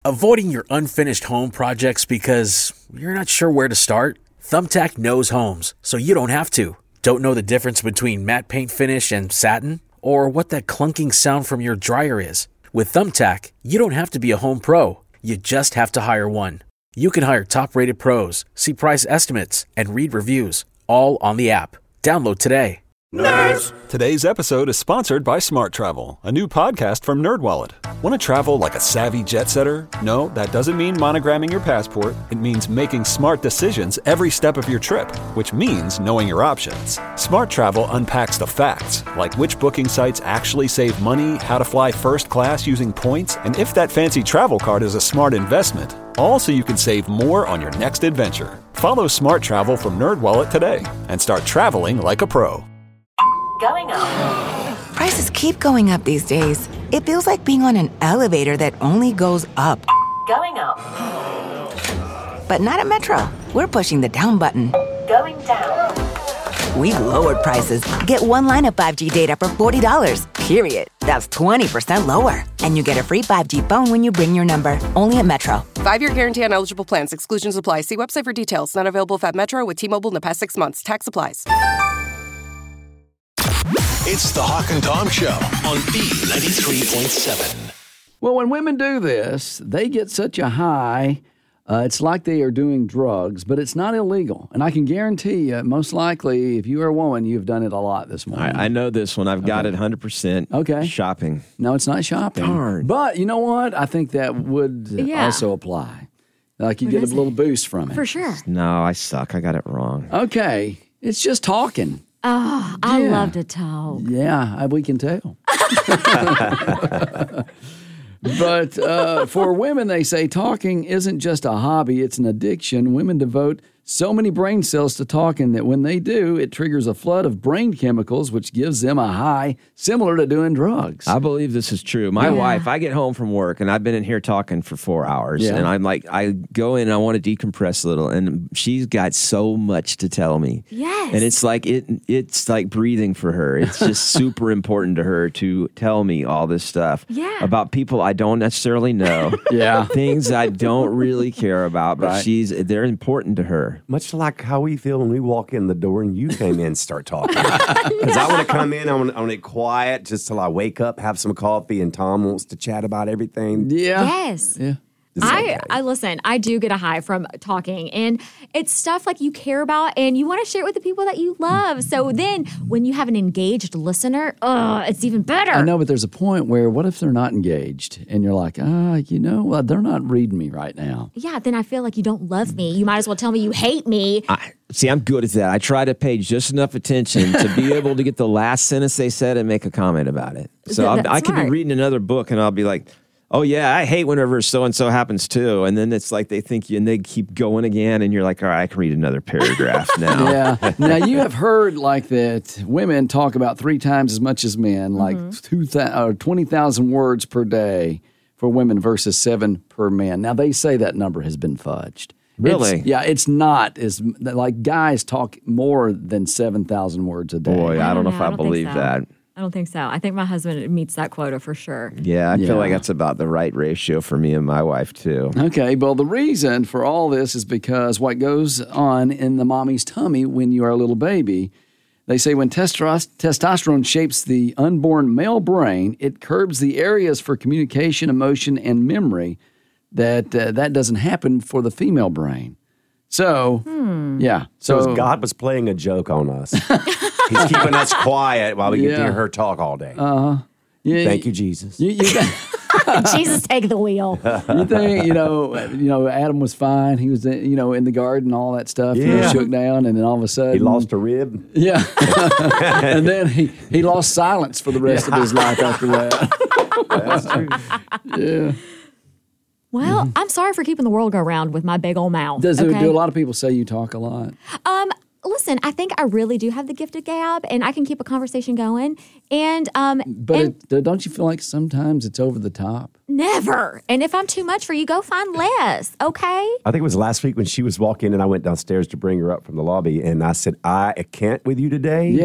Avoiding your unfinished home projects because you're not sure where to start? Thumbtack knows homes, so you don't have to. Don't know the difference between matte paint finish and satin? Or what that clunking sound from your dryer is? With Thumbtack, you don't have to be a home pro. You just have to hire one. You can hire top-rated pros, see price estimates, and read reviews, all on the app. Download today. Nerds! Today's episode is sponsored by Smart Travel, a new podcast from NerdWallet. Want to travel like a savvy jet setter? No, that doesn't mean monogramming your passport. It means making smart decisions every step of your trip, which means knowing your options. Smart Travel unpacks the facts, like which booking sites actually save money, how to fly first class using points, and if that fancy travel card is a smart investment. All so you can save more on your next adventure. Follow Smart Travel from NerdWallet today and start traveling like a pro. Going up. Prices keep going up these days. It feels like being on an elevator that only goes up. Going up. But not at Metro. We're pushing the down button. Going down. We've lowered prices. Get one line of 5G data for $40, period. That's 20% lower. And you get a free 5G phone when you bring your number. Only at Metro. 5-year guarantee on eligible plans. Exclusions apply. See website for details. Not available at Metro with T-Mobile in the past 6 months. Tax applies. It's the Hawk and Tom Show on B93.7. Well, when women do this, they get such a high, it's like they are doing drugs, but it's not illegal. And I can guarantee you, most likely, if you are a woman, you've done it a lot this morning. I know this one. I've got it 100%. Okay. Shopping. No, it's not shopping. Darn. But you know what? I think that would also apply. Like you get a little boost from it. For sure. No, I suck. I got it wrong. Okay. It's just talking. Oh, I love to talk. Yeah, we can tell. But for women, they say talking isn't just a hobby, it's an addiction. Women devote so many brain cells to talking that when they do, it triggers a flood of brain chemicals, which gives them a high similar to doing drugs. I believe this is true. My wife, I get home from work, and I've been in here talking for 4 hours, and I'm like, I go in and I want to decompress a little, and she's got so much to tell me. Yes. And it's like breathing for her. It's just super important to her to tell me all this stuff about people I don't necessarily know. Things I don't really care about, but they're important to her. Much like how we feel when we walk in the door and you came in and start talking. Because I want to come in, I want it quiet just till I wake up, have some coffee, and Tom wants to chat about everything. Yeah. Yes. Yeah. I listen, I do get a high from talking, and it's stuff like you care about and you want to share it with the people that you love. So then when you have an engaged listener, it's even better. I know, but there's a point where what if they're not engaged and you're like, they're not reading me right now. Yeah, then I feel like you don't love me. You might as well tell me you hate me. See, I'm good at that. I try to pay just enough attention to be able to get the last sentence they said and make a comment about it. So I could be reading another book and I'll be like, oh, yeah, I hate whenever so-and-so happens, too. And then it's like they think you, and they keep going again, and you're like, all right, I can read another paragraph now. Yeah. Now, you have heard like that women talk about 3 times as much as men, like 20,000 words per day for women versus 7 per man. Now, they say that number has been fudged. Really? It's not. Like guys talk more than 7,000 words a day. Boy, I don't know if I believe that. I don't think so. I think my husband meets that quota for sure. Yeah, I feel like that's about the right ratio for me and my wife, too. Okay, well, the reason for all this is because what goes on in the mommy's tummy when you are a little baby, they say when testosterone shapes the unborn male brain, it curbs the areas for communication, emotion, and memory that doesn't happen for the female brain. So, So God was playing a joke on us. He's keeping us quiet while we get to hear her talk all day. Yeah, Thank you, Jesus. Jesus, take the wheel. You think, Adam was fine. He was, in the garden, all that stuff. Yeah. He shook down, and then all of a sudden... He lost a rib. Yeah. And then he lost silence for the rest of his life after that. That's true. Yeah. Well, I'm sorry for keeping the world go round with my big old mouth. Do a lot of people say you talk a lot? Listen, I think I really do have the gift of gab, and I can keep a conversation going. And don't you feel like sometimes it's over the top? Never. And if I'm too much for you, go find less. Okay. I think it was last week when she was walking, and I went downstairs to bring her up from the lobby, and I said, I can't with you today. Yeah.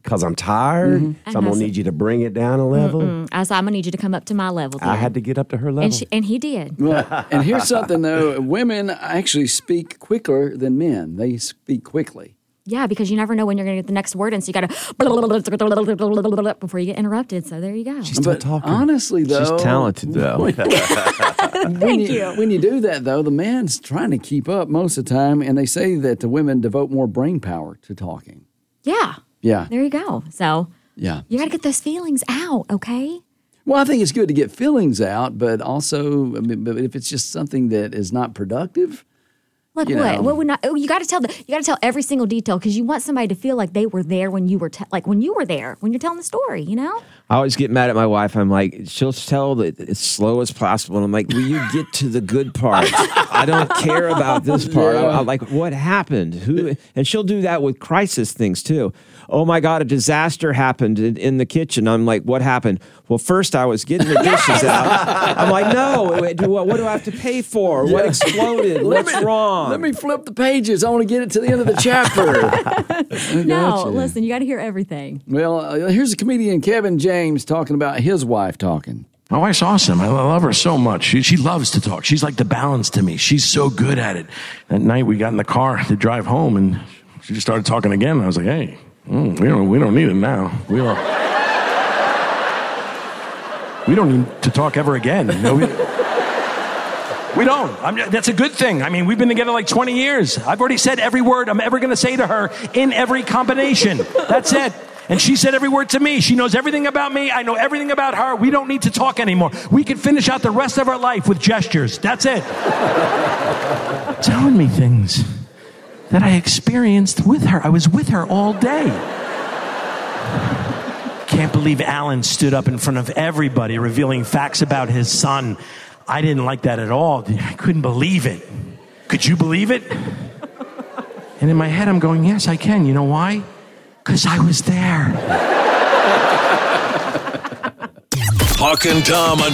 because I'm tired. So I'm going to need you to bring it down a level. I said, I'm going to need you to come up to my level. Then. I had to get up to her level. And he did. Well, and here's something, though. Women actually speak quicker than men. They speak quickly. Yeah, because you never know when you're going to get the next word, and so you got to before you get interrupted. So there you go. She's still talking. Honestly, though. She's talented, though. Thank you. When you do that, though, the man's trying to keep up most of the time, and they say that the women devote more brain power to talking. Yeah. Yeah. There you go. So Yeah. you got to get those feelings out, okay? Well, I think it's good to get feelings out, but also, but if it's just something that is not productive. Like what? What would not? Oh, you got to tell every single detail because you want somebody to feel like they were there when you were when you're telling the story. You know. I always get mad at my wife. I'm like, she'll tell it as slow as possible. And I'm like, will you get to the good part? I don't care about this part. Yeah. I'm like, what happened? Who? And she'll do that with crisis things too. Oh my God, a disaster happened in the kitchen. I'm like, what happened? Well, first I was getting the dishes out. I'm like, no, what do I have to pay for? What exploded? What's wrong? Let me flip the pages. I want to get it to the end of the chapter. No, listen, you got to hear everything. Well, here's a comedian, Kevin James, talking about his wife talking. My wife's awesome. I love her so much. She loves to talk. She's like the balance to me. She's so good at it. That night we got in the car to drive home, and she just started talking again. And I was like, hey, we don't need it now. We don't need to talk ever again. No, we don't. That's a good thing. I mean, we've been together like 20 years. I've already said every word I'm ever going to say to her in every combination. That's it. And she said every word to me. She knows everything about me. I know everything about her. We don't need to talk anymore. We can finish out the rest of our life with gestures. That's it. Telling me things that I experienced with her. I was with her all day. Can't believe Alan stood up in front of everybody revealing facts about his son. I didn't like that at all. I couldn't believe it. Could you believe it? And in my head, I'm going, yes, I can. You know why? Because I was there. Hawk and Tom on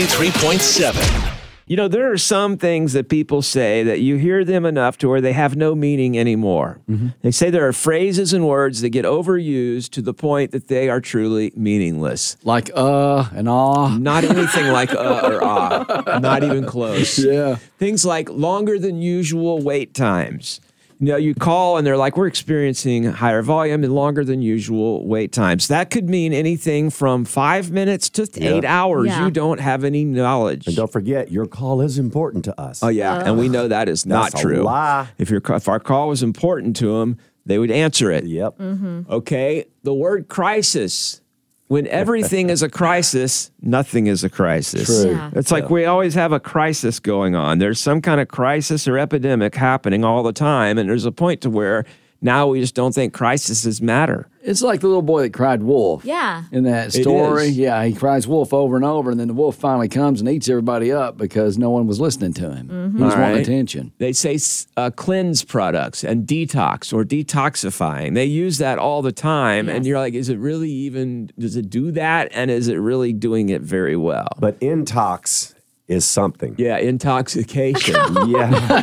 B93.7. You know, there are some things that people say that you hear them enough to where they have no meaning anymore. Mm-hmm. They say there are phrases and words that get overused to the point that they are truly meaningless. Like and ah. Not anything like or ah. Not even close. Yeah. Things like longer than usual wait times. You know, you call and they're like, we're experiencing higher volume and longer than usual wait times. That could mean anything from 5 minutes to 8 hours. Yeah. You don't have any knowledge. And don't forget, your call is important to us. Oh, yeah. And we know that is not That's true. A lie. If our call was important to them, they would answer it. Yep. Mm-hmm. Okay. The word crisis. When everything is a crisis, nothing is a crisis. True. Yeah. It's like we always have a crisis going on. There's some kind of crisis or epidemic happening all the time, and there's a point to where now we just don't think crises matter. It's like the little boy that cried wolf. Yeah. In that It story. is. Yeah, he cries wolf over and over, and then the wolf finally comes and eats everybody up because no one was listening to him. Mm-hmm. He was All wanting right. attention. They say cleanse products and detox or detoxifying. They use that all the time, and you're like, is it really even, does it do that? And is it really doing it very well? But intox is something. Yeah, intoxication. Yeah.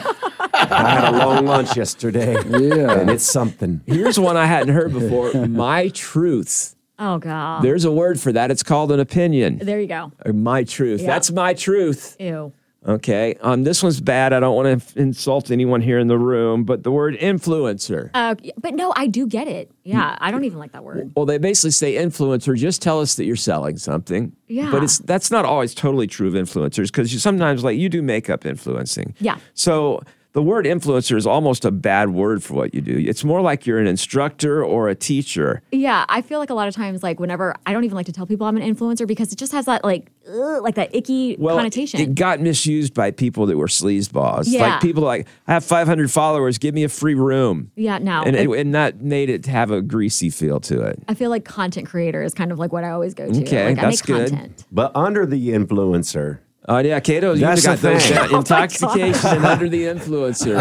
I had a long lunch yesterday. Yeah. And it's something. Here's one I hadn't heard before. My truth. Oh, God. There's a word for that. It's called an opinion. There you go. Or my truth. Yeah. That's my truth. Ew. Okay. This one's bad. I don't want to insult anyone here in the room, but the word influencer. But no, I do get it. Yeah, I don't even like that word. Well, they basically say influencer, just tell us that you're selling something. Yeah. But that's not always totally true of influencers because sometimes like you do makeup influencing. Yeah. So the word influencer is almost a bad word for what you do. It's more like you're an instructor or a teacher. Yeah, I feel like a lot of times, like whenever I don't even like to tell people I'm an influencer because it just has that like that icky connotation. It got misused by people that were sleazeballs. Yeah. Like people like, I have 500 followers, give me a free room. Yeah, no. And that made it have a greasy feel to it. I feel like content creator is kind of like what I always go to. Okay, like, that's I make good. content. But under the influencer, Oh, yeah, Cato, you That's got the those thing. down. Intoxication and under the influence here.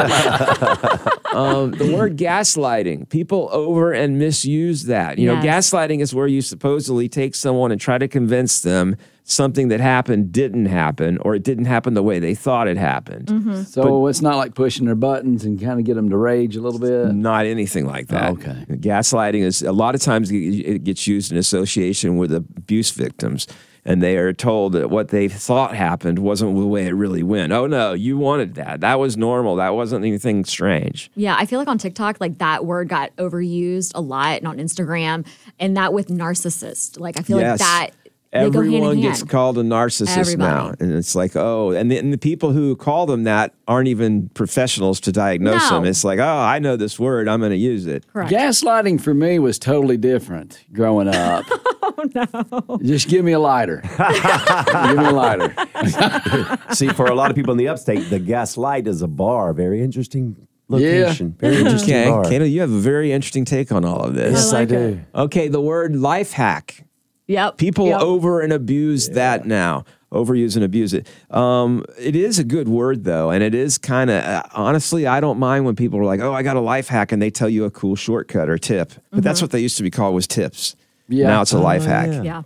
The word gaslighting. People over and misuse that. You know, gaslighting is where you supposedly take someone and try to convince them something that happened didn't happen, or it didn't happen the way they thought it happened. Mm-hmm. So it's not like pushing their buttons and kind of get them to rage a little bit? Not anything like that. Oh, okay. Gaslighting is, a lot of times it gets used in association with abuse victims. And they are told that what they thought happened wasn't the way it really went. Oh, no, you wanted that. That was normal. That wasn't anything strange. Yeah, I feel like on TikTok, like that word got overused a lot, and on Instagram, and that with narcissist. Like I feel like that. Everyone gets called a narcissist now. And it's like, oh, and the people who call them that aren't even professionals to diagnose them. It's like, oh, I know this word. I'm going to use it. Correct. Gaslighting for me was totally different growing up. Oh, no. Just give me a lighter. Give me a lighter. See, for a lot of people in the upstate, the Gaslight is a bar. Very interesting location. Very interesting bar. Kato, you have a very interesting take on all of this. Yes, I do. Okay, the word life hack. Yep. People over and abuse that now. Overuse and abuse it. It is a good word, though, and it is kind of, honestly, I don't mind when people are like, oh, I got a life hack, and they tell you a cool shortcut or tip. But that's what they used to be called, was tips. Yeah. Now it's a life hack. Yeah.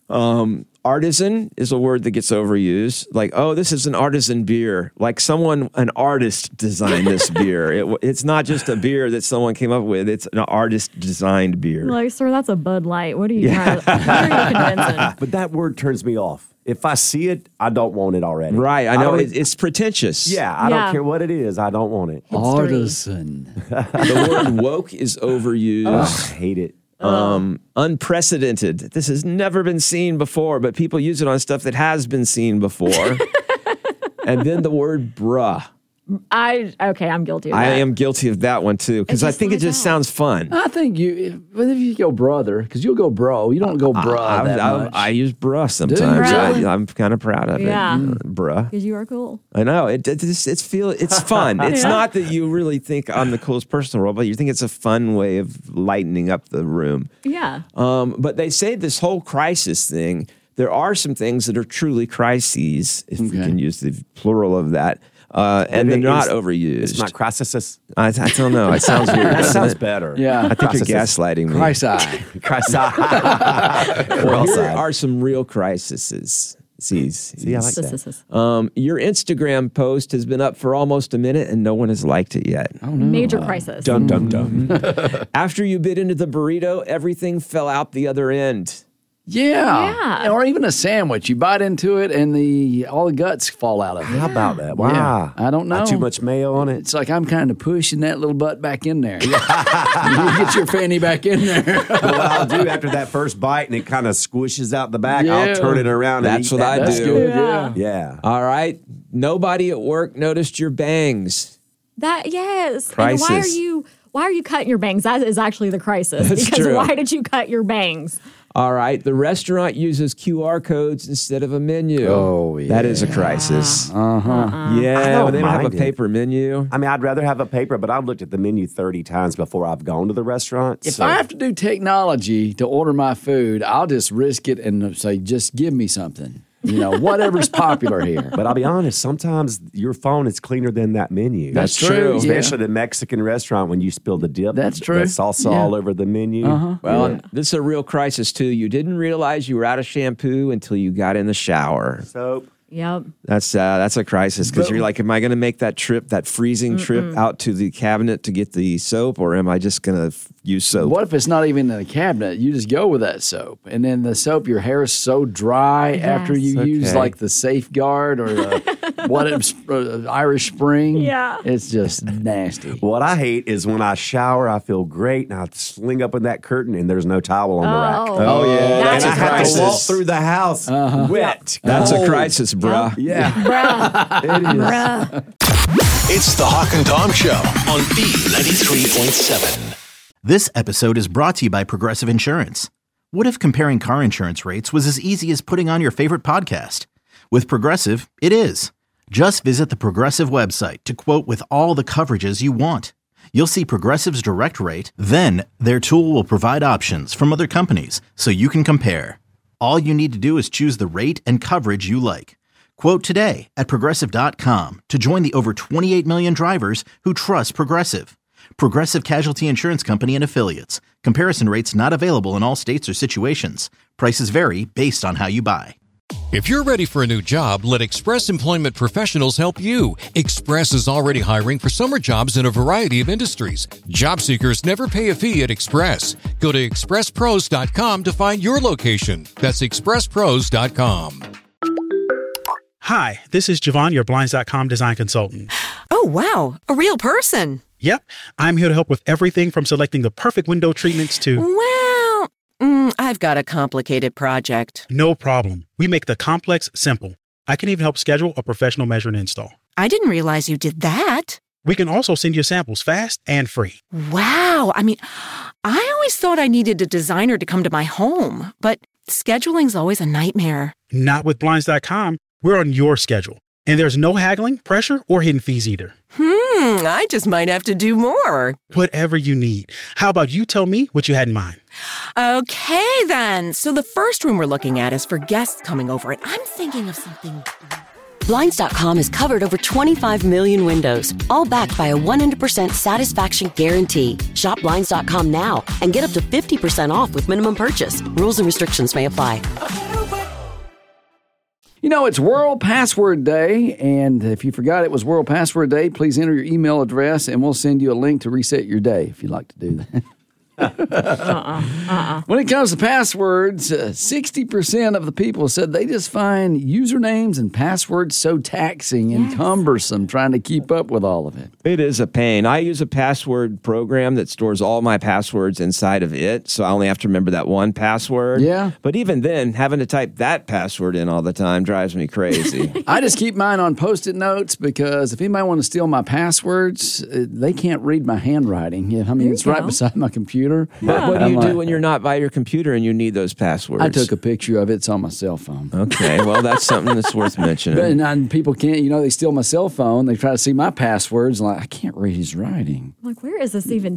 Artisan is a word that gets overused. Like, oh, this is an artisan beer. Like an artist designed this beer. It's not just a beer that someone came up with. It's an artist designed beer. Like, sir, that's a Bud Light. What are you trying to, what are you convincing? But that word turns me off. If I see it, I don't want it already. Right. I know it's pretentious. Yeah, I don't care what it is. I don't want it. Artisan. The word woke is overused. I hate it. Unprecedented. This has never been seen before, but people use it on stuff that has been seen before. And then the word bruh. I'm guilty of that. I am guilty of that one too, because I think it just sounds fun. I think if you go brother, because you'll go bro. You don't go bruh that much. I use bruh sometimes. Really? I'm kind of proud of it. Bruh. Because you are cool. I know. It's fun. It's not that you really think I'm the coolest person in the world, but you think it's a fun way of lightening up the room. Yeah. But they say this whole crisis thing, there are some things that are truly crises, if we can use the plural of that. And they're not overused. It's not crisis. I don't know. It sounds weird. That sounds better. Yeah. I think you're gaslighting me. Well, here are some real crises. See, I like that. Your Instagram post has been up for almost a minute and no one has liked it yet. Oh, no. Major crisis. Dum, dum, dum. After you bit into the burrito, everything fell out the other end. Yeah. Or even a sandwich. You bite into it and all the guts fall out of it. How about that? Wow. Yeah. I don't know. Not too much mayo on it. It's like I'm kind of pushing that little butt back in there. You get your fanny back in there. What I'll do after that first bite and it kind of squishes out the back, I'll turn it around and That's eat what I That's do. good, yeah. Yeah. All right. Nobody at work noticed your bangs. Yes. Crisis. And why are you cutting your bangs? That is actually the crisis. That's because true. why did you cut your bangs? All right. The restaurant uses QR codes instead of a menu. Oh, yeah. That is a crisis. Uh-huh. Yeah. They don't have a mind it. paper menu. I mean, I'd rather have a paper, but I've looked at the menu 30 times before I've gone to the restaurant. If I have to do technology to order my food, I'll just risk it and say, just give me something. Whatever's popular here. But I'll be honest, sometimes your phone is cleaner than that menu. That's true. Especially the Mexican restaurant when you spill the dip. That's true. The salsa all over the menu. Uh-huh. Well, this is a real crisis, too. You didn't realize you were out of shampoo until you got in the shower. Soap. Yep. That's a crisis because you're like, am I going to make that freezing trip out to the cabinet to get the soap, or am I just going to use soap? What if it's not even in the cabinet? You just go with that soap, and then the soap, your hair is so dry after you use like the Safeguard or the Irish Spring. Yeah, it's just nasty. What I hate is when I shower, I feel great, and I sling up in that curtain, and there's no towel on the rack. Oh yeah, and I have to walk through the house wet. That's a crisis, bruh. Yeah. Bruh. It is. Bruh. It's the Hawk and Tom Show on B93.7. This episode is brought to you by Progressive Insurance. What if comparing car insurance rates was as easy as putting on your favorite podcast? With Progressive, it is. Just visit the Progressive website to quote with all the coverages you want. You'll see Progressive's direct rate, then their tool will provide options from other companies so you can compare. All you need to do is choose the rate and coverage you like. Quote today at Progressive.com to join the over 28 million drivers who trust Progressive. Progressive Casualty Insurance Company and Affiliates. Comparison rates not available in all states or situations. Prices vary based on how you buy. If you're ready for a new job, let Express Employment Professionals help you. Express is already hiring for summer jobs in a variety of industries. Job seekers never pay a fee at Express. Go to expresspros.com to find your location. That's expresspros.com. Hi, this is Javon, your Blinds.com design consultant. Oh, wow. A real person. Yep. I'm here to help with everything from selecting the perfect window treatments to... Well, I've got a complicated project. No problem. We make the complex simple. I can even help schedule a professional measure and install. I didn't realize you did that. We can also send you samples fast and free. Wow. I mean, I always thought I needed a designer to come to my home, but scheduling's always a nightmare. Not with Blinds.com. We're on your schedule. And there's no haggling, pressure, or hidden fees either. I just might have to do more. Whatever you need. How about you tell me what you had in mind? Okay, then. So the first room we're looking at is for guests coming over, and I'm thinking of something... Blinds.com has covered over 25 million windows, all backed by a 100% satisfaction guarantee. Shop Blinds.com now and get up to 50% off with minimum purchase. Rules and restrictions may apply. You know, it's World Password Day, and if you forgot it was World Password Day, please enter your email address, and we'll send you a link to reset your day if you'd like to do that. When it comes to passwords, 60% of the people said they just find usernames and passwords so taxing and cumbersome trying to keep up with all of it. It is a pain. I use a password program that stores all my passwords inside of it, so I only have to remember that one password. Yeah. But even then, having to type that password in all the time drives me crazy. I just keep mine on Post-it notes because if anybody wants to steal my passwords, they can't read my handwriting. I mean, it's right beside my computer. What do you do when you're not by your computer and you need those passwords? I took a picture of it. It's on my cell phone. Okay, well, that's something that's worth mentioning. And people can't, they steal my cell phone. They try to see my passwords. And I can't read his writing. I'm like, where is this even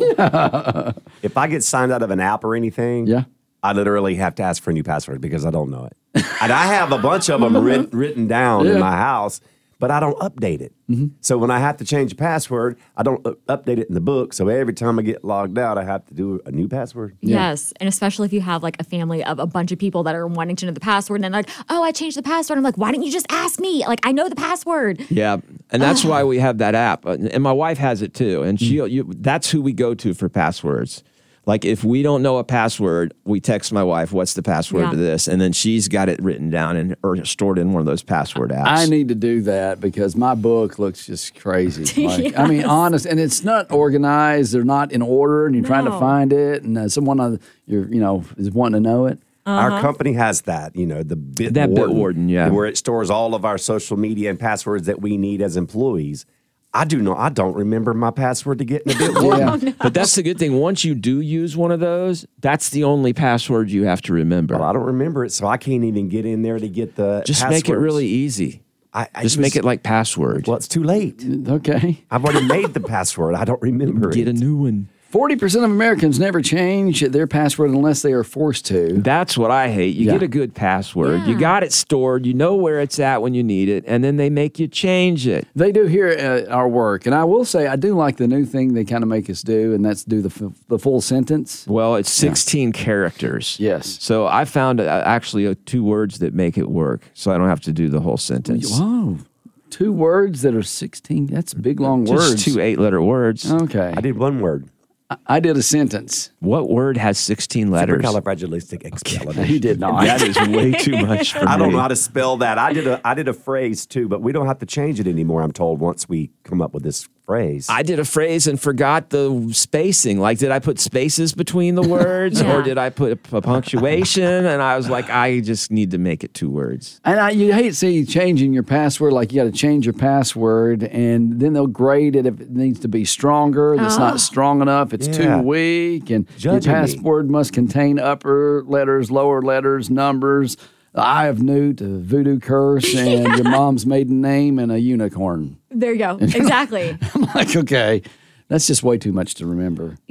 to? If I get signed out of an app or anything, I literally have to ask for a new password because I don't know it. And I have a bunch of them written down in my house, but I don't update it. So when I have to change a password, I don't update it in the book. So every time I get logged out, I have to do a new password. Yes, and especially if you have like a family of a bunch of people that are wanting to know the password, and then like, oh, I changed the password. I'm like, why didn't you just ask me? Like, I know the password. Yeah, and that's why we have that app. And my wife has it too, and that's who we go to for passwords. Like, if we don't know a password, we text my wife, what's the password to this? And then she's got it written down or stored in one of those password apps. I need to do that because my book looks just crazy. I mean, honest, and it's not organized. They're not in order, and you're trying to find it, and someone is wanting to know it. Our company has that, the Bitwarden, where it stores all of our social media and passwords that we need as employees. I don't remember my password to get in the Bitwarden. No. But that's the good thing. Once you do use one of those, that's the only password you have to remember. Well, I don't remember it, so I can't even get in there to get the Just passwords. Make it really easy. Just make it like password. Well, it's too late. Okay. I've already made the password. I don't remember Get a new one. 40% of Americans never change their password unless they are forced to. That's what I hate. You get a good password. Yeah. You got it stored. You know where it's at when you need it, and then they make you change it. They do here at our work. And I will say, I do like the new thing they kind of make us do, and that's do the full sentence. Well, it's 16 characters. Yes. So I found actually 2 words that make it work, so I don't have to do the whole sentence. Wow. 2 words that are 16. That's big, long words. Just 2 8-letter words. Okay. I did 1 word. I did a sentence. What word has 16 letters? Supercalifragilisticexpialidocious. He did not. That is way too much for me. I don't know how to spell that. I did a phrase too, but we don't have to change it anymore, I'm told, once we come up with this phrase. I did a phrase and forgot the spacing. Like, did I put spaces between the words or did I put a punctuation? And I was like, I just need to make it 2 words. And you hate to see you changing your password, like you got to change your password, and then they'll grade it if it needs to be stronger, if it's not strong enough, it's too weak, and your password must contain upper letters, lower letters, numbers, the Eye of Newt, a voodoo curse, and your mom's maiden name, and a unicorn. There you go. Exactly. I'm like, okay, that's just way too much to remember. Yeah.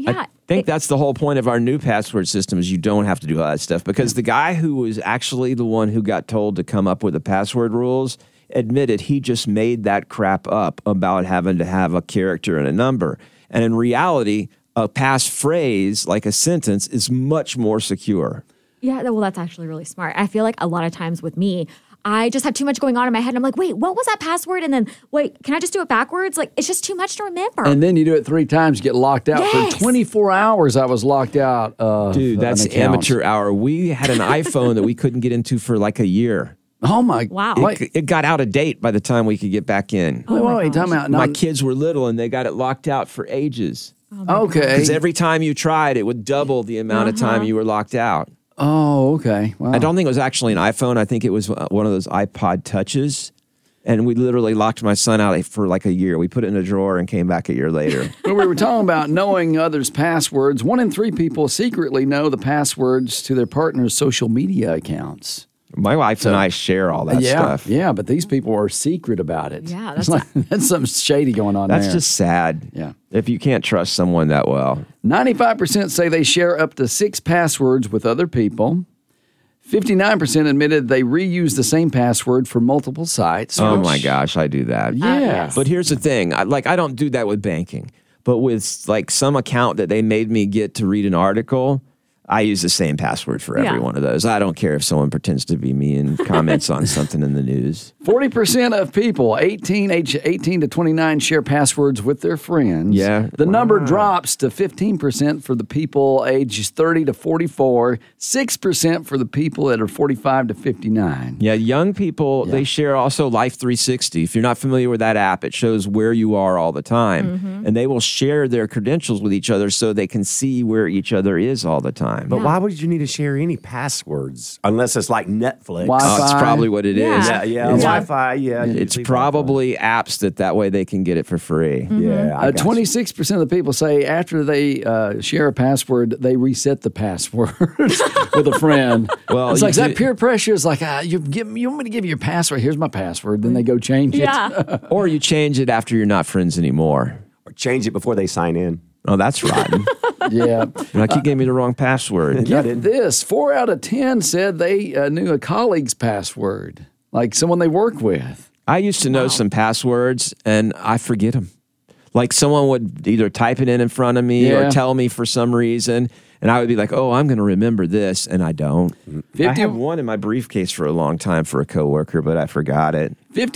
think that's the whole point of our new password system is you don't have to do all that stuff because the guy who was actually the one who got told to come up with the password rules admitted he just made that crap up about having to have a character and a number. And in reality, a passphrase, like a sentence, is much more secure. Yeah, well, that's actually really smart. I feel like a lot of times with me, I just have too much going on in my head. And I'm like, wait, what was that password? And then, wait, can I just do it backwards? Like, it's just too much to remember. And then you do it 3 times, you get locked out. Yes. For 24 hours, I was locked out. Dude, that's amateur hour. We had an iPhone that we couldn't get into for like a year. Oh, my. Wow. It got out of date by the time we could get back in. Wait, time out. My kids were little and they got it locked out for ages. Okay. Because every time you tried, it would double the amount of time you were locked out. Oh, okay. Wow. I don't think it was actually an iPhone. I think it was one of those iPod Touches. And we literally locked my son out for like a year. We put it in a drawer and came back a year later. Well, we were talking about knowing others' passwords. 1 in 3 people secretly know the passwords to their partner's social media accounts. My wife and I share all that stuff. Yeah, but these people are secret about it. Yeah, that's that's something shady going on there. That's just sad. Yeah. If you can't trust someone that well. 95% say they share up to 6 passwords with other people. 59% admitted they reuse the same password for multiple sites. Oh my gosh, I do that. Yeah. Yes. But here's the thing. I don't do that with banking. But with like some account that they made me get to read an article, I use the same password for every one of those. I don't care if someone pretends to be me and comments on something in the news. 40% of people, 18 to 29, share passwords with their friends. Yeah. The number drops to 15% for the people ages 30 to 44, 6% for the people that are 45 to 59. Yeah, young people, they share also Life 360. If you're not familiar with that app, it shows where you are all the time. Mm-hmm. And they will share their credentials with each other so they can see where each other is all the time. But why would you need to share any passwords unless it's like Netflix? Oh, that's probably what it is. Yeah, Wi-Fi, It's probably apps that way they can get it for free. Mm-hmm. Yeah, 26% of the people say after they share a password, they reset the password with a friend. Well, it's like that peer pressure is like, you want me to give you your password? Here's my password. Then they go change it. Or you change it after you're not friends anymore. Or change it before they sign in. Oh, that's rotten. Yeah. Like you gave me the wrong password. Get this. 4 out of 10 said they knew a colleague's password, like someone they work with. I used to know some passwords, and I forget them. Like someone would either type it in front of me or tell me for some reason, and I would be like, oh, I'm going to remember this, and I don't. I have one in my briefcase for a long time for a coworker, but I forgot it.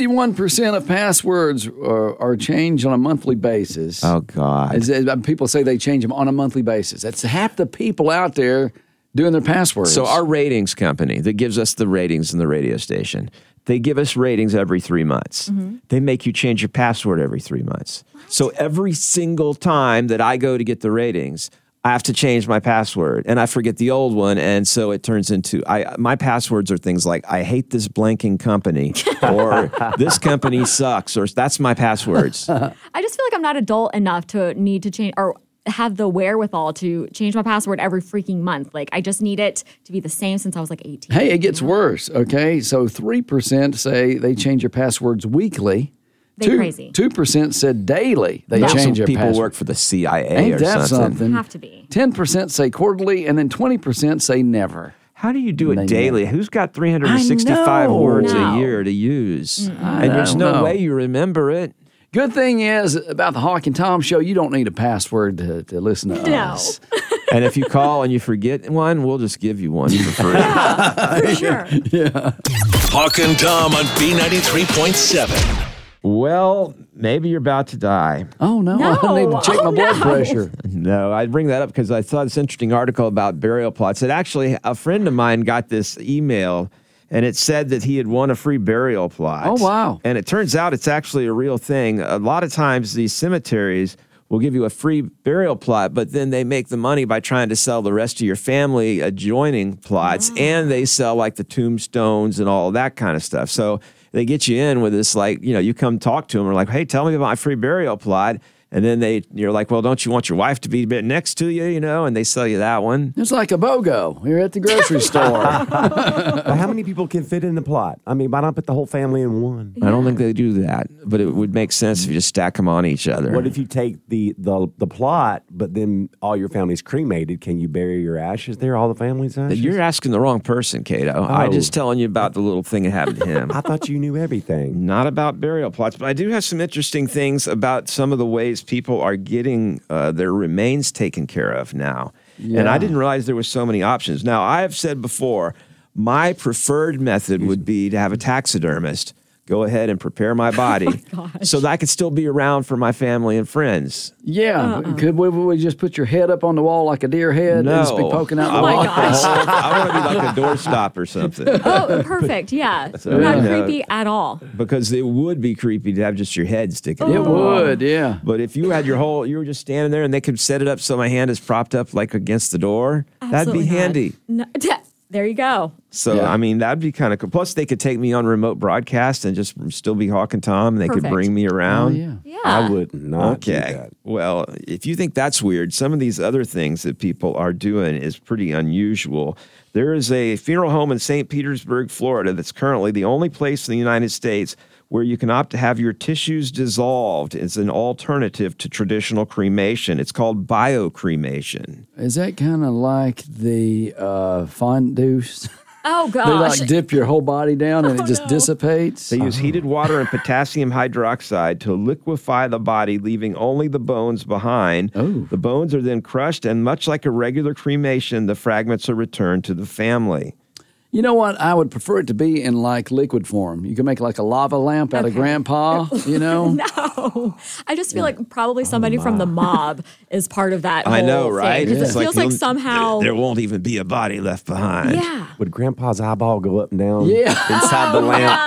51% of passwords are changed on a monthly basis. Oh, God. People say they change them on a monthly basis. That's half the people out there doing their passwords. So our ratings company that gives us the ratings in the radio station, they give us ratings every 3 months. Mm-hmm. They make you change your password every 3 months. So every single time that I go to get the ratings, I have to change my password, and I forget the old one, and so it turns into my passwords are things like I hate this blanking company, or this company sucks, or that's my passwords. I just feel like I'm not adult enough to need to change or have the wherewithal to change my password every freaking month. Like I just need it to be the same since I was like 18. Hey, it gets worse. Okay, so 3% say they change their passwords weekly. They crazy. 2% said daily they Some change their people password. work for the CIA Ain't or that something. Have to be. 10% say quarterly, and then 20% say never. How do you do it daily? Who's got 365 words a year to use? And there's no way you remember it. Good thing is about the Hawk and Tom show, you don't need a password to listen to us. And if you call and you forget one, we'll just give you one for free. For sure. Yeah. Hawk and Tom on B93.7. Well, maybe you're about to die. Oh, no. I need to check my blood pressure. No, I bring that up because I saw this interesting article about burial plots. That actually, a friend of mine got this email, and it said that he had won a free burial plot. Oh, wow. And it turns out it's actually a real thing. A lot of times these cemeteries will give you a free burial plot, but then they make the money by trying to sell the rest of your family adjoining plots, and they sell like the tombstones and all of that kind of stuff. So they get you in with this, like, you come talk to them and like, hey, tell me about my free burial plot. And then you're like, well, don't you want your wife to be next to you, and they sell you that one. It's like a BOGO. You're at the grocery store. How many people can fit in the plot? I mean, why not put the whole family in one? I don't think they do that, but it would make sense if you just stack them on each other. What if you take the plot, but then all your family's cremated? Can you bury your ashes there, all the family's ashes? You're asking the wrong person, Cato. I'm just telling you about the little thing that happened to him. I thought you knew everything. Not about burial plots, but I do have some interesting things about some of the ways people are getting their remains taken care of now. Yeah. And I didn't realize there were so many options. Now, I have said before, my preferred method would be to have a taxidermist go ahead and prepare my body so that I could still be around for my family and friends. Yeah. Could we just put your head up on the wall like a deer head and just be poking out the wall? I want to be like a doorstop or something. Oh, perfect. Yeah. So, not creepy at all. Because it would be creepy to have just your head sticking out. It would, yeah. But if you had you were just standing there and they could set it up so my hand is propped up like against the door, that'd be handy. No, there you go. So, I mean, that'd be kind of cool. Plus, they could take me on remote broadcast and just still be Hawk and Tom, and they could bring me around. Oh, yeah. I would not do that. Well, if you think that's weird, some of these other things that people are doing is pretty unusual. There is a funeral home in St. Petersburg, Florida, that's currently the only place in the United States where you can opt to have your tissues dissolved. It's an alternative to traditional cremation. It's called biocremation. Is that kind of like the fondue? Oh, gosh. They like dip your whole body down and it just dissipates? They use heated water and potassium hydroxide to liquefy the body, leaving only the bones behind. Oh. The bones are then crushed, and much like a regular cremation, the fragments are returned to the family. You know what? I would prefer it to be in like liquid form. You can make like a lava lamp out of Grandpa, No. I just feel like probably somebody from the mob is part of that I know, whole right? Thing, 'cause it feels like somehow... There won't even be a body left behind. Yeah. Would Grandpa's eyeball go up and down inside the lamp?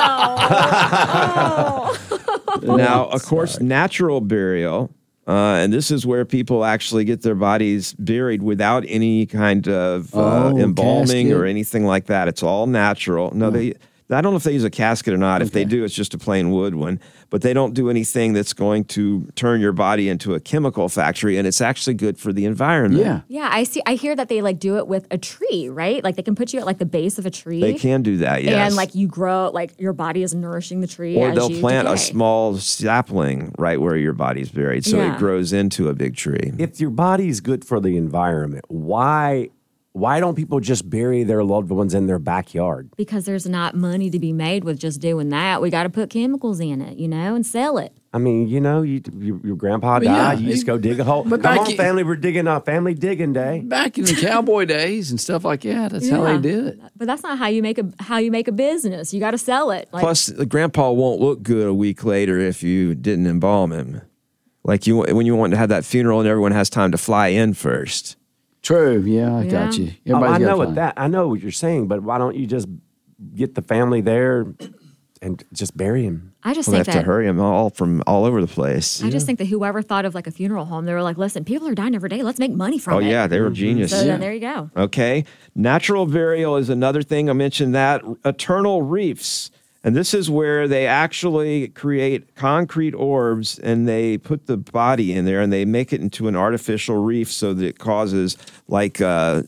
Now, of course, natural burial... and this is where people actually get their bodies buried without any kind of embalming casket. or anything like that. It's all natural. No, I don't know if they use a casket or not. If they do, it's just a plain wood one. But they don't do anything that's going to turn your body into a chemical factory, and it's actually good for the environment. Yeah. Yeah, I hear that they like do it with a tree, right? Like they can put you at like the base of a tree. They can do that, yes. And like you grow, like your body is nourishing the tree. Or as they'll you plant a decay. small sapling right where your body's buried, so it grows into a big tree. If your body's good for the environment, why don't people just bury their loved ones in their backyard? Because there's not money to be made with just doing that. We got to put chemicals in it, and sell it. I mean, your grandpa died. You just go dig a hole. But Come on, family, we're digging a family digging day. Back in the cowboy days and stuff like that, that's how they did it. But that's not how you make a business. You got to sell it. Like, Plus, the grandpa won't look good a week later if you didn't embalm him. Like when you want to have that funeral and everyone has time to fly in first. True. Yeah, I got you. I know I know what you're saying, but why don't you just get the family there and just bury him? I just They think have to that hurry them all from all over the place. I just think that whoever thought of like a funeral home, they were like, listen, people are dying every day. Let's make money from it. Oh, yeah, they were genius. So then there you go. Okay. Natural burial is another thing. I mentioned that. Eternal reefs. And this is where they actually create concrete orbs and they put the body in there and they make it into an artificial reef so that it causes like,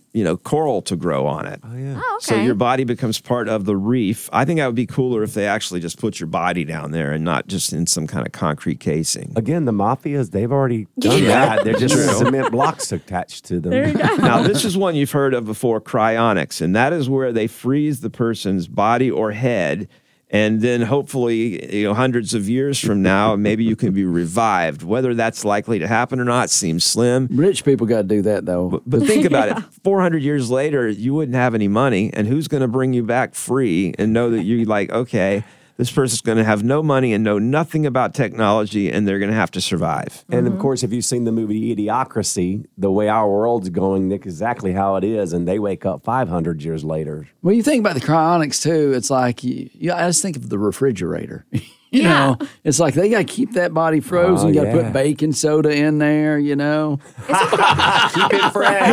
coral to grow on it. Oh, yeah. Oh, okay. So your body becomes part of the reef. I think that would be cooler if they actually just put your body down there and not just in some kind of concrete casing. Again, the mafias, they've already done that. They're just cement blocks attached to them. There you go. Now, this is one you've heard of before, cryonics, and that is where they freeze the person's body or head. And then hopefully, hundreds of years from now, maybe you can be revived. Whether that's likely to happen or not seems slim. Rich people got to do that, though. But think about it. 400 years later, you wouldn't have any money. And who's going to bring you back free and know that you're like, okay, this person's going to have no money and know nothing about technology, and they're going to have to survive. And, of course, if you've seen the movie Idiocracy, the way our world's going, that's exactly how it is, and they wake up 500 years later. Well, you think about the cryonics, too. It's like, I just think of the refrigerator. You know, it's like they got to keep that body frozen. You got to put baking soda in there, you know. Keep it fresh.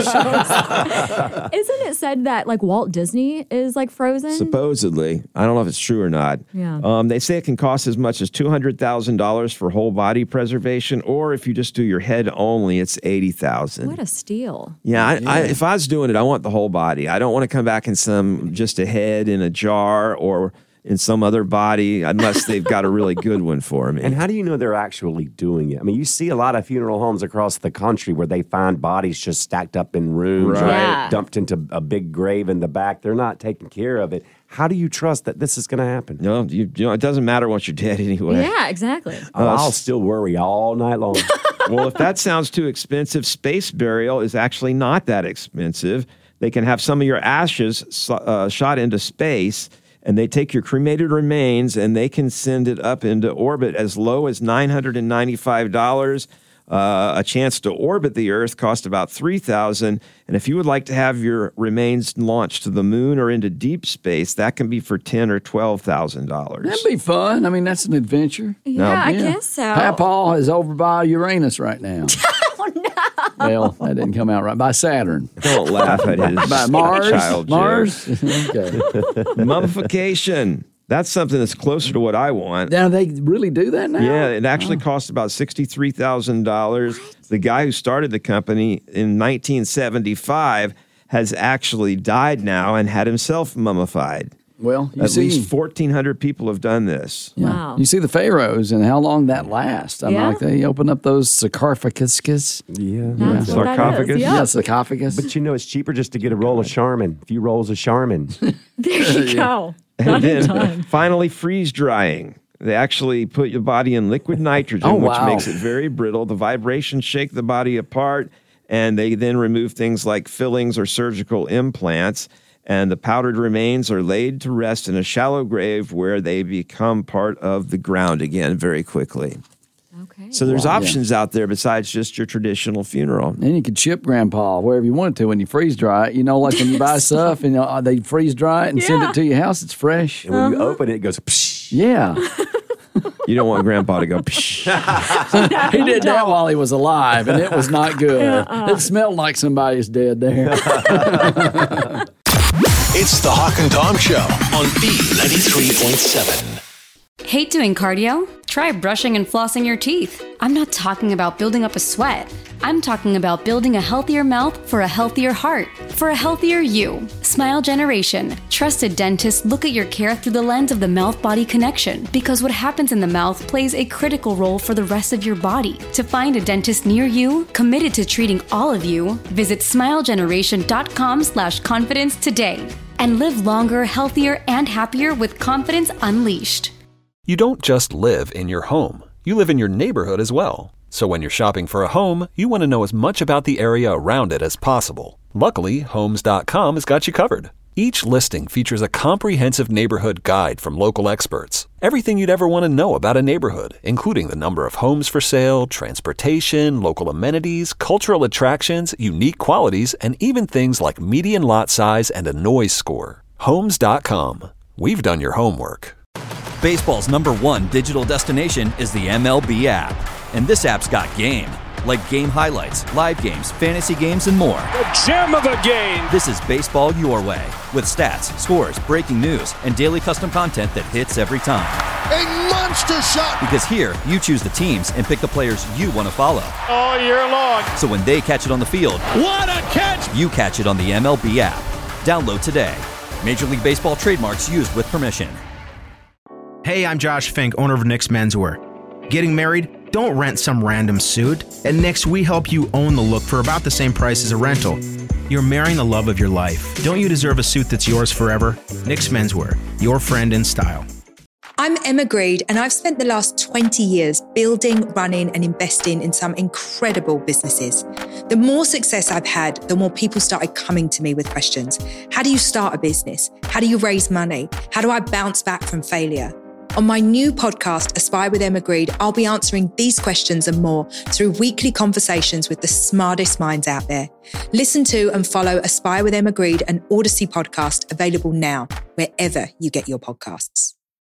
Isn't it said that like Walt Disney is like frozen? Supposedly. I don't know if it's true or not. Yeah. They say it can cost as much as $200,000 for whole body preservation, or if you just do your head only, it's $80,000. What a steal. Yeah, if I was doing it, I want the whole body. I don't want to come back in just a head in a jar or in some other body unless they've got a really good one for me. And how do you know they're actually doing it? I mean, you see a lot of funeral homes across the country where they find bodies just stacked up in rooms, Right. dumped into a big grave in the back. They're not taking care of it. How do you trust that this is going to happen? No, you know, it doesn't matter once you're dead anyway. Yeah, exactly. I'll still worry all night long. Well, if that sounds too expensive, space burial is actually not that expensive. They can have some of your ashes shot into space, and they take your cremated remains and they can send it up into orbit as low as $995. A chance to orbit the Earth costs about $3,000. And if you would like to have your remains launched to the moon or into deep space, that can be for $10,000 or $12,000. That'd be fun. I mean, that's an adventure. Yeah, I guess so. Papaw is over by Uranus right now. Oh, no. Well, that didn't come out right. By Saturn. Don't laugh at his By Mars. child Mars. Okay. Mummification. That's something that's closer to what I want. Now they really do that now? Yeah, it actually costs about $63,000. The guy who started the company in 1975 has actually died now and had himself mummified. Well, At least 1,400 people have done this. Yeah. Wow. You see the pharaohs and how long that lasts. I mean, like they open up those sarcophaguses. Yeah. Sarcophagus? Yeah, sarcophagus. But you know, it's cheaper just to get a roll of Charmin, a few rolls of Charmin. There you go. And then finally, freeze drying. They actually put your body in liquid nitrogen, which makes it very brittle. The vibrations shake the body apart, and they then remove things like fillings or surgical implants. And the powdered remains are laid to rest in a shallow grave where they become part of the ground again very quickly. Okay. So there's options out there besides just your traditional funeral. And you could ship Grandpa wherever you want to when you freeze dry it. You know, like when you buy stuff and they freeze dry it and send it to your house, it's fresh. And when you open it, it goes, psh. Yeah. You don't want Grandpa to go, psh. He did that while he was alive, and it was not good. It smelled like somebody's dead there. It's the Hawk and Tom Show on B93.7. Hate doing cardio? Try brushing and flossing your teeth. I'm not talking about building up a sweat. I'm talking about building a healthier mouth for a healthier heart, for a healthier you. Smile Generation. Trusted dentists look at your care through the lens of the mouth-body connection, because what happens in the mouth plays a critical role for the rest of your body. To find a dentist near you, committed to treating all of you, visit smilegeneration.com/confidence today. And live longer, healthier, and happier with confidence unleashed. You don't just live in your home. You live in your neighborhood as well. So when you're shopping for a home, you want to know as much about the area around it as possible. Luckily, Homes.com has got you covered. Each listing features a comprehensive neighborhood guide from local experts. Everything you'd ever want to know about a neighborhood, including the number of homes for sale, transportation, local amenities, cultural attractions, unique qualities, and even things like median lot size and a noise score. Homes.com. We've done your homework. Baseball's #1 digital destination is the MLB app. And this app's got game. Like game highlights, live games, fantasy games, and more. The gem of the game! This is baseball your way. With stats, scores, breaking news, and daily custom content that hits every time. A monster shot! Because here, you choose the teams and pick the players you want to follow. All year long. So when they catch it on the field, What a catch! you catch it on the MLB app. Download today. Major League Baseball trademarks used with permission. Hey, I'm Josh Fink, owner of Nick's Menswear. Getting married? Don't rent some random suit. At Nick's, we help you own the look for about the same price as a rental. You're marrying the love of your life. Don't you deserve a suit that's yours forever? Nick's Menswear, your friend in style. I'm Emma Greed, and I've spent the last 20 years building, running, and investing in some incredible businesses. The more success I've had, the more people started coming to me with questions. How do you start a business? How do you raise money? How do I bounce back from failure? On my new podcast, Aspire with Emma Greed, I'll be answering these questions and more through weekly conversations with the smartest minds out there. Listen to and follow Aspire with Emma Greed, an Odyssey podcast available now, wherever you get your podcasts.